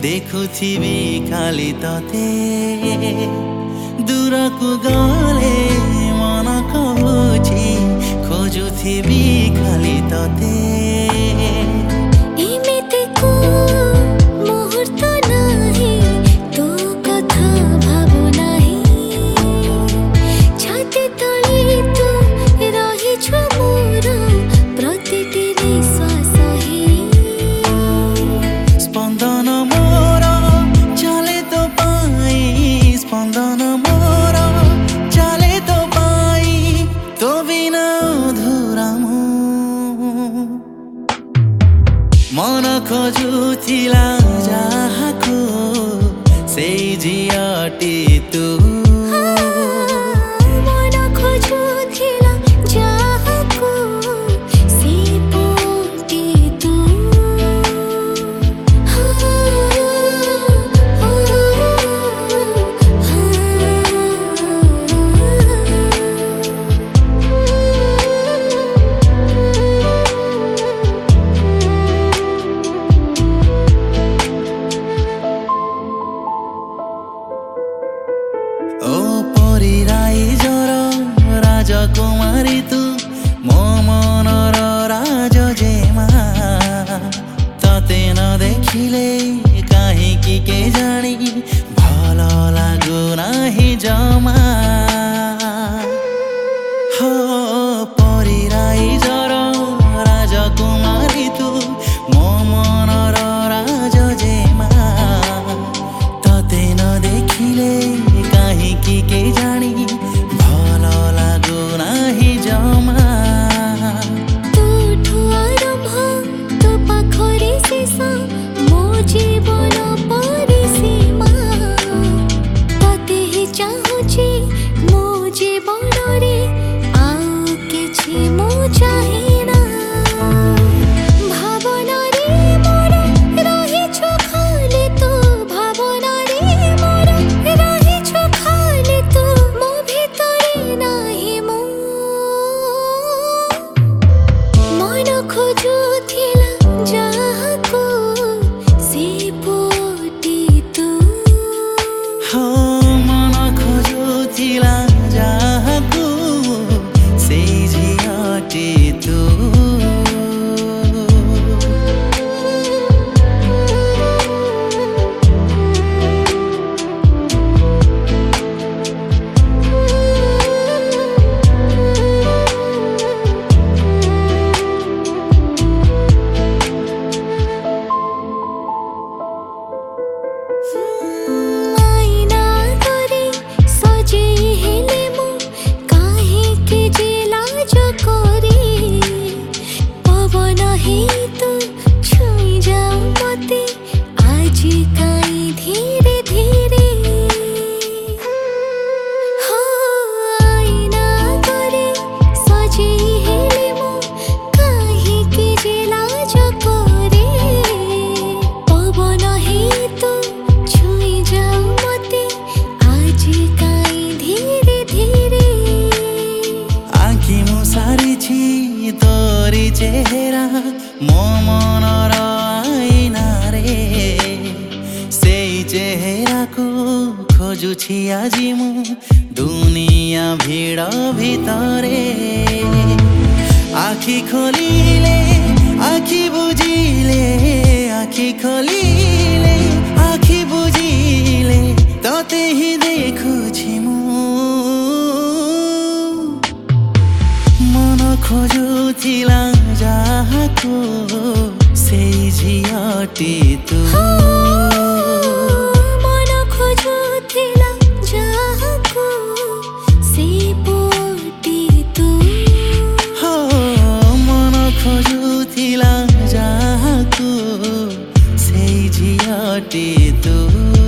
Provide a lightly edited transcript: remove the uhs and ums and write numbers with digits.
देखुथिबी खाली तते दूरकु गले मन कहुछि खोजुथिबी खाली तते मन खोजुथिला जाहाको सेई झियाटी तू मन खोजुथिला जाहाको सेई पोटी तू ओ परी राइजर राजकुमारी तू मो मनर राज जेमा तते न देखिले काहीकि के जानी भल लागु नाही जमा हो परी राइजर राजकुमारी तू मो मनर राज जेमा तते न देखिले काहीकि के जानी भल लागु नाही जमा तोठु आरंभ तो पाखरे शेष मो जीवन परिसीमा तते ही चाहुछि मो जीवन रे आउ किछि मो चाहिना भावना रे मोर रहिछु खाली तू भावना रे मोर रहिछु खाली तू मो भितरे नाही मो मन खोजुथिला जाहाको सेई पोटी तू हो मन खोजुथिला जाहाको सेई झियाटी तू आईना करे सजेई हेले मो काहेकि जे लाज करे पवन हेतु छुई जाऊ मते आज काई धीरे धीरे हो आईना करे सजेई हेले मो काहेकि जे लाज करे पवन हेतु छुई जाऊ मते आज काई धीरे धीरे आँखी मुसारिछि तोरी चेहरा मो मनर आईना रे सेई चेहराको खोजुछि आजि मु दुनिया भिड़ भितरे आँखी खोलिले आँखी बुझिले आँखी खोलिले आँखी बुझिले तते ही देखुछि मु मन खोजुथिला जाहाको सेई झियाटी तू मन खोजुथिला जाहाको सेई पोटी तू हो मन खोजुथिला जाहाको सेई झियाटी तू।